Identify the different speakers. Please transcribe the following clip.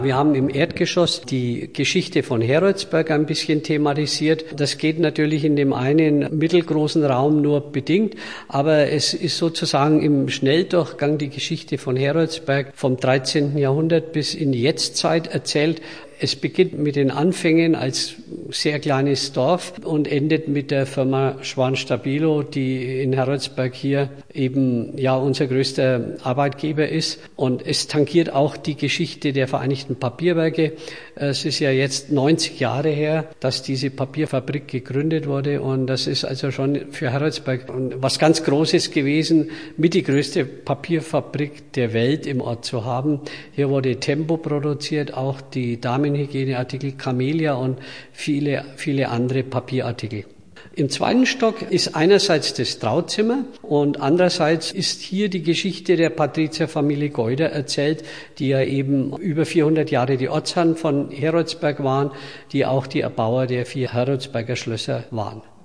Speaker 1: Wir haben im Erdgeschoss die Geschichte von Heroldsberg ein bisschen thematisiert. Das geht natürlich in dem einen mittelgroßen Raum nur bedingt, aber es ist sozusagen im Schnelldurchgang die Geschichte von Heroldsberg vom 13. Jahrhundert bis in die Jetztzeit erzählt. Es beginnt mit den Anfängen als sehr kleines Dorf und endet mit der Firma Schwan-Stabilo, die in Heroldsberg hier eben unser größter Arbeitgeber ist. Und es tangiert auch die Geschichte der Vereinigten Papierwerke. Es ist ja jetzt 90 Jahre her, dass diese Papierfabrik gegründet wurde, und das ist also schon für Heroldsberg was ganz Großes gewesen, mit die größte Papierfabrik der Welt im Ort zu haben. Hier wurde Tempo produziert, auch die Damenhygieneartikel Camellia und viele, viele andere Papierartikel. Im zweiten Stock ist einerseits das Trauzimmer und andererseits ist hier die Geschichte der Patrizierfamilie Geuder erzählt, die ja eben über 400 Jahre die Ortsherren von Heroldsberg waren, die auch die Erbauer der 4 Heroldsberger Schlösser waren.